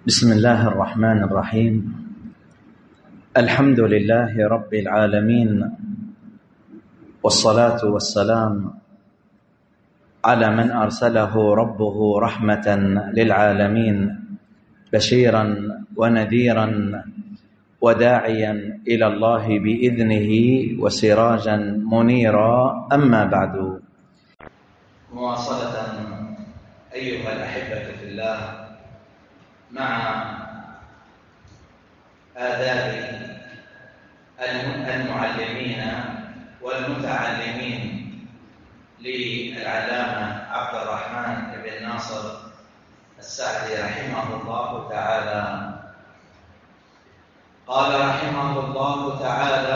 بسم الله الرحمن الرحيم. الحمد لله رب العالمين، والصلاة والسلام على من أرسله ربه رحمة للعالمين، بشيرا ونذيرا وداعيا إلى الله بإذنه وسراجا منيرا. أما بعد، مواصلة أيها الأحبة في الله مع آداب المعلمين والمتعلمين للعلامة عبد الرحمن بن ناصر السعدي رحمه الله تعالى. قال رحمه الله تعالى: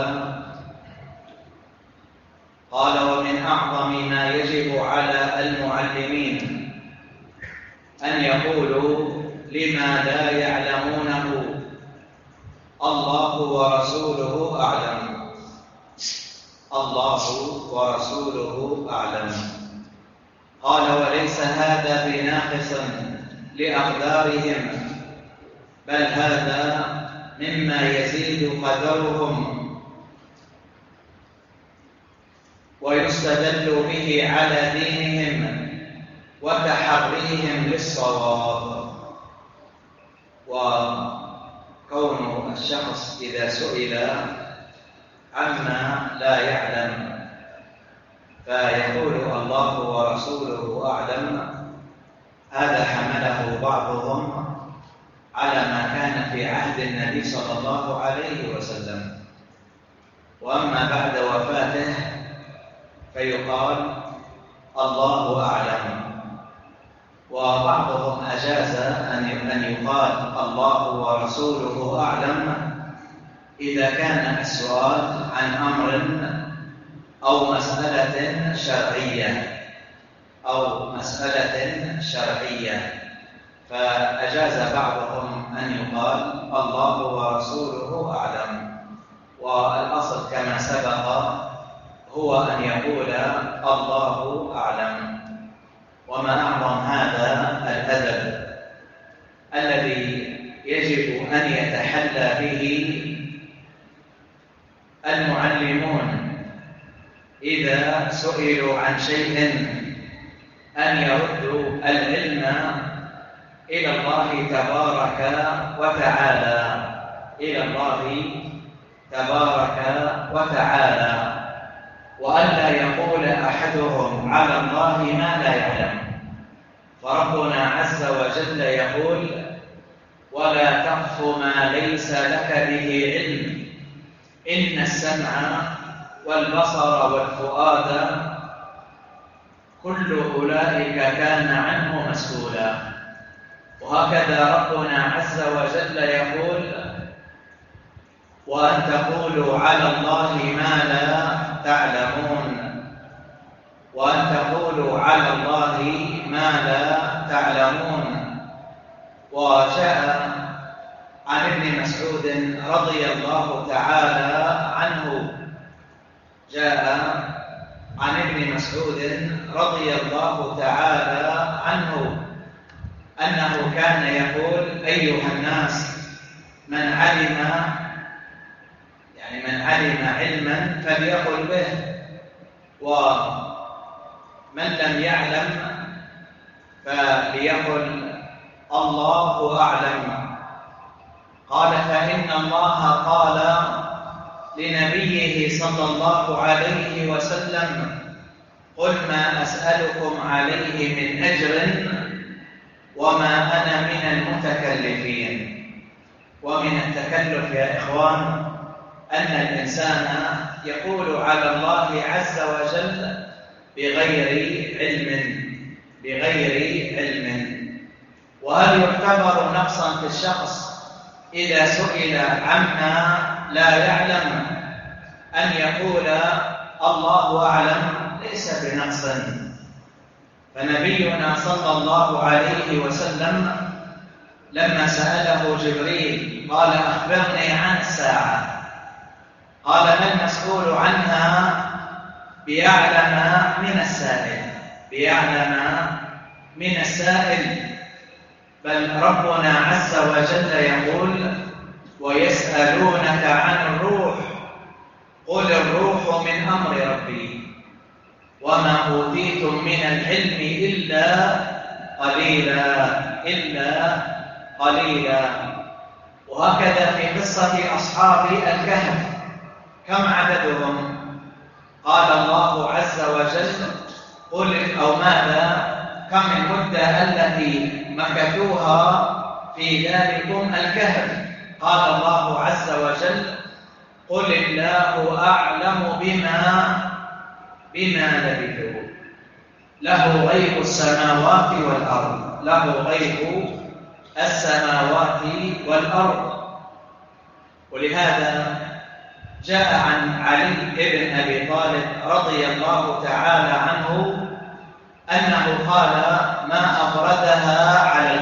قال: ومن أعظم ما يجب على المعلمين أن يقولوا لما لا يعلمونه الله ورسوله أعلم، الله ورسوله أعلم. قال: وليس هذا بناقص لأقدارهم، بل هذا مما يزيد قدرهم ويستدل به على دينهم وتحريهم للصواب. وكون الشخص إذا سئل عما لا يعلم فيقول الله ورسوله أعلم، هذا حمله بعضهم على ما كان في عهد النبي صلى الله عليه وسلم، وأما بعد وفاته فيقال الله أعلم. وبعضهم أجاز أن يقال الله ورسوله أعلم إذا كان السؤال عن أمر أو مسألة شرعية، فأجاز بعضهم أن يقال الله ورسوله أعلم. والأصل كما سبق هو أن يقول الله أعلم. وما أعظم هذا الأدب الذي يجب أن يتحلى به المعلمون إذا سئلوا عن شيء، أن يردوا العلم إلى الله تبارك وتعالى، إلى الله تبارك وتعالى، وألا يقول أحدهم على الله ما لا يعلم. فربنا عز وجل يقول: ولا تقف ما ليس لك به علم، إن السمع والبصر والفؤاد كل أولئك كان عنه مسؤولا. وهكذا ربنا عز وجل يقول: وأن تقولوا على الله ما لا تعلمون، وأن تقولوا على الله ما لا تعلمون. وجاء عن ابن مسعود رضي الله تعالى عنه، أنه كان يقول: أيها الناس، من علم علما فليقل به، ومن لم يعلم فليقل الله أعلم. قال: فإن الله قال لنبيه صلى الله عليه وسلم: قل ما أسألكم عليه من أجر وما أنا من المتكلفين. ومن التكلف يا إخوان أن الإنسان يقول على الله عز وجل بغير علم. وهل يعتبر نقصا في الشخص إذا سئل عما لا يعلم أن يقول الله أعلم؟ ليس بنقص. فنبينا صلى الله عليه وسلم لما سأله جبريل قال: أخبرني عن الساعة، قال: ما المسؤول عنها بيعلم من السائل. بل ربنا عز وجل يقول: ويسألونك عن الروح قل الروح من أمر ربي وما أوتيتم من العلم إلا قليلا. وهكذا في قصة أصحاب الكهف، كم عددهم؟ قال الله عز وجل: قل أو ماذا كم المدة التي مكثوها في ذلكم الكهف؟ قال الله عز وجل: قل الله أعلم بما لبثوا له غيب السماوات والأرض. ولهذا جاء عن علي بن أبي طالب رضي الله تعالى عنه أنه قال: ما أبردها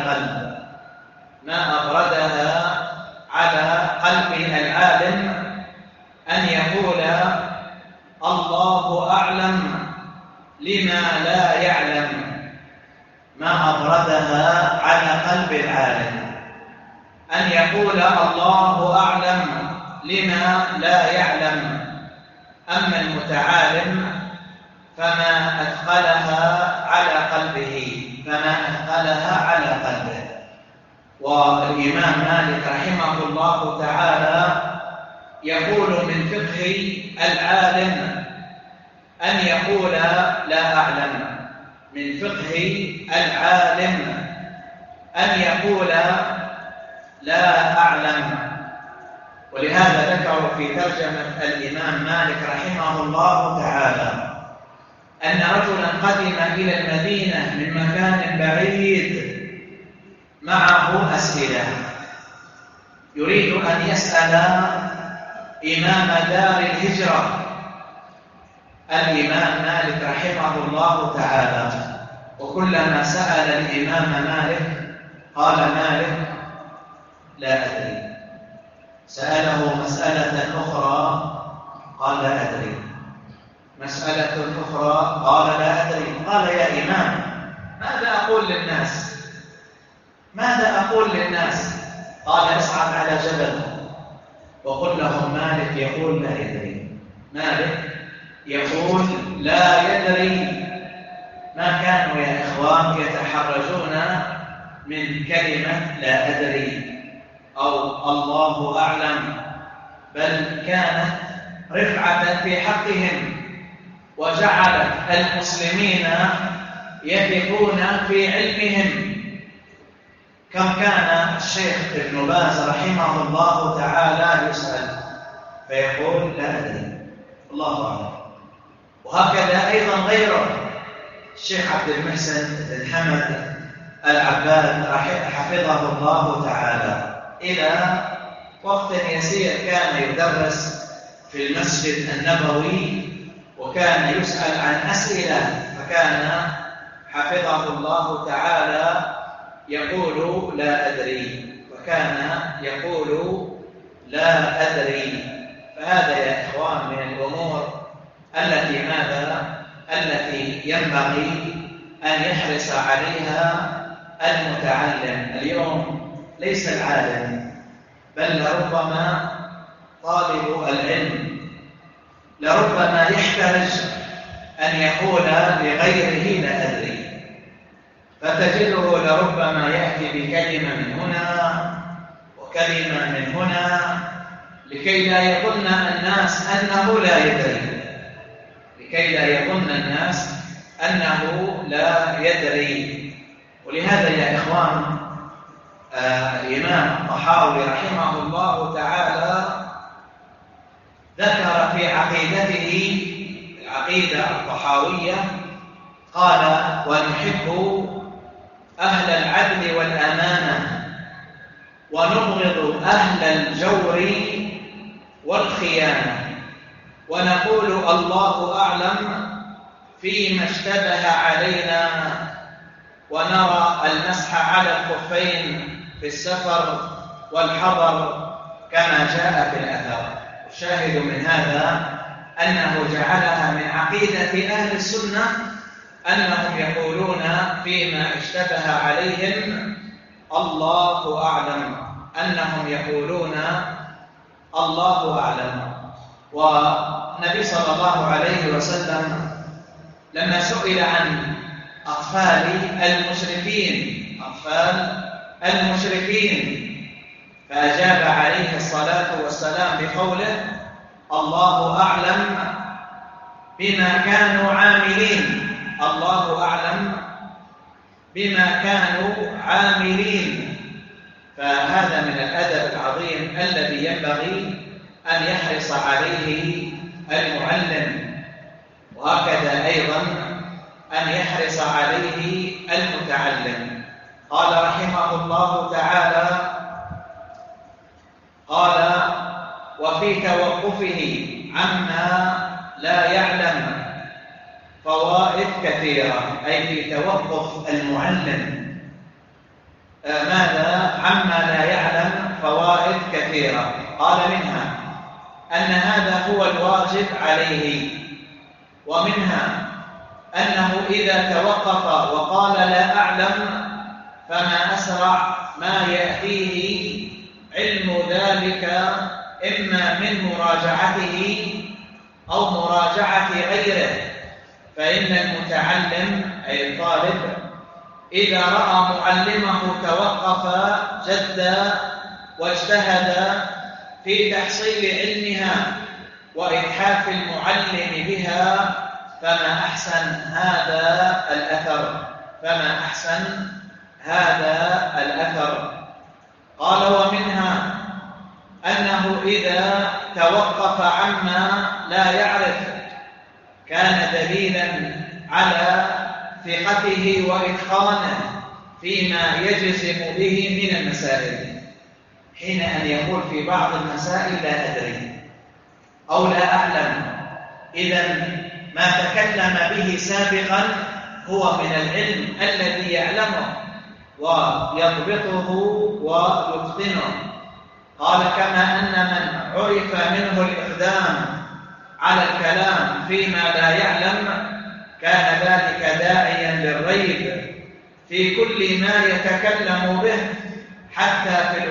على قلب العالم أن يقول الله أعلم لما لا يعلم. ما أبردها على قلب العالم أن يقول الله أعلم لما لا يعلم. أما المتعالم فما أثقلها على قلبه. والإمام مالك رحمه الله تعالى يقول: من فقه العالم أن يقول لا أعلم. من فقه العالم أن يقول لا أعلم. ولهذا ذكروا في ترجمة الإمام مالك رحمه الله تعالى أن رجلا قدم إلى المدينة من مكان بعيد معه أسئلة، يريد أن يسأل إمام دار الهجرة الإمام مالك رحمه الله تعالى. وكلما سأل الإمام مالك قال مالك: لا أدري. سأله مسألة أخرى قال: لا أدري. مسألة أخرى قال: لا أدري. قال: يا إمام، ماذا أقول للناس؟ قال: اصعد على جبل وقل لهم مالك يقول لا يدري. مالك يقول لا يدري. ما كانوا يا إخوان يتحرجون من كلمة لا أدري أو الله أعلم، بل كانت رفعة في حقهم، وجعلت المسلمين يثقون في علمهم. كم كان الشيخ ابن باز رحمه الله تعالى يسأل فيقول لا أدري الله أعلم. وهكذا أيضا غيره، الشيخ عبد المحسن بن حمد العباد حفظه الله تعالى، إلى وقت يسير كان يدرس في المسجد النبوي وكان يسأل عن أسئلة، فكان حفظه الله تعالى يقول لا أدري، وكان يقول لا أدري. فهذا يا إخوان من الأمور التي ينبغي أن يحرص عليها المتعلم. اليوم ليس العالم، بل لربما طالب العلم لربما يحتاج أن يقول لغيره لا أدري، فتجده لربما يأتي بكلمة من هنا وكلمة من هنا لكي لا يظن الناس أنه لا يدري، ولهذا يا إخوان الإمام الطحاوي رحمه الله تعالى ذكر في عقيدته العقيدة الطحاوية قال: ونحب أهل العدل والأمانة ونبغض أهل الجور والخيانة، ونقول الله أعلم فيما اشتبه علينا، ونرى المسح على الخفين في السفر والحضر كما جاء في الأثر. الشاهد من هذا أنه جعلها من عقيدة أهل السنة أنهم يقولون فيما اشتبه عليهم الله أعلم، أنهم يقولون الله أعلم. والنبي صلى الله عليه وسلم لما سئل عن أطفال المشركين فأجاب عليه الصلاة والسلام بقوله: الله أعلم بما كانوا عاملين. الله أعلم بما كانوا عاملين. فهذا من الأدب العظيم الذي ينبغي أن يحرص عليه المعلم، وهكذا أيضا أن يحرص عليه المتعلم. قال رحمه الله تعالى: قال: وفي توقفه عما لا يعلم فوائد كثيرة، أي في توقف المعلم ماذا؟ عما لا يعلم فوائد كثيرة. قال: منها أن هذا هو الواجب عليه، ومنها أنه إذا توقف وقال لا أعلم فما أسرع ما يأتيه علم ذلك، إما من مراجعته أو مراجعة غيره. فإن المتعلم أي الطالب إذا رأى معلمه توقف جد واجتهد في تحصيل علمها وإتحاف المعلم بها فما أحسن هذا الأثر. قال: ومنها أنه إذا توقف عما لا يعرف كان دليلا على ثقته وإتقانه فيما يجزم به من المسائل، حين أن يقول في بعض المسائل لا أدري أو لا أعلم، إذن ما تكلم به سابقا هو من العلم الذي يعلمه ويضبطه ويتقنه. قال: كما أن من عرف منه الإقدام على الكلام فيما لا يعلم كان ذلك داعيا للريب في كل ما يتكلم به حتى في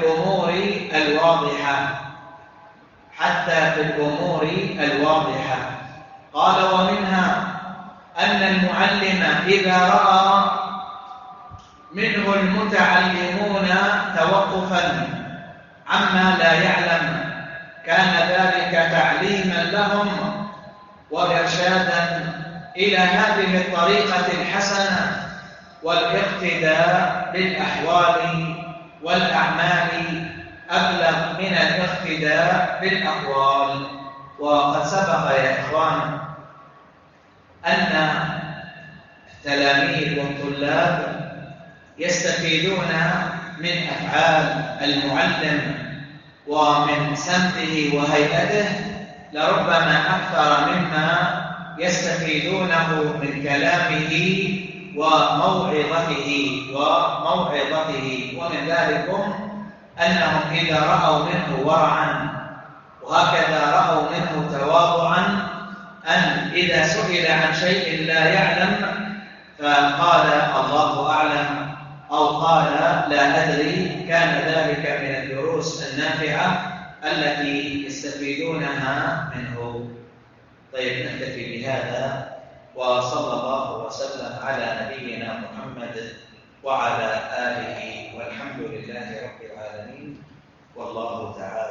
الأمور الواضحة. قال: ومنها أن المعلم إذا رأى منه المتعلمون توقفا عما لا يعلم كان ذلك تعليما لهم وإرشادا إلى هذه الطريقة الحسنة والاقتداء بالأحوال والأعمال أبلغ من الاقتداء بالأقوال. وقد سبق يا إخوان أن التلاميذ والطلاب يستفيدون من أفعال المعلم ومن سمته وهيئته لربما أكثر مما يستفيدونه من كلامه وموعظته. ومن ذلك أنهم إذا رأوا منه ورعا وهكذا رأوا منه تواضعا أن إذا سئل عن شيء لا يعلم فقال الله أعلم أو قال لا أدري، كان ذلك من الدروس النافعة التي يستفيدونها منه. طيب، نكتفي بهذا، وصلى الله وسلم على نبينا محمد وعلى آله، والحمد لله رب العالمين، والله تعالى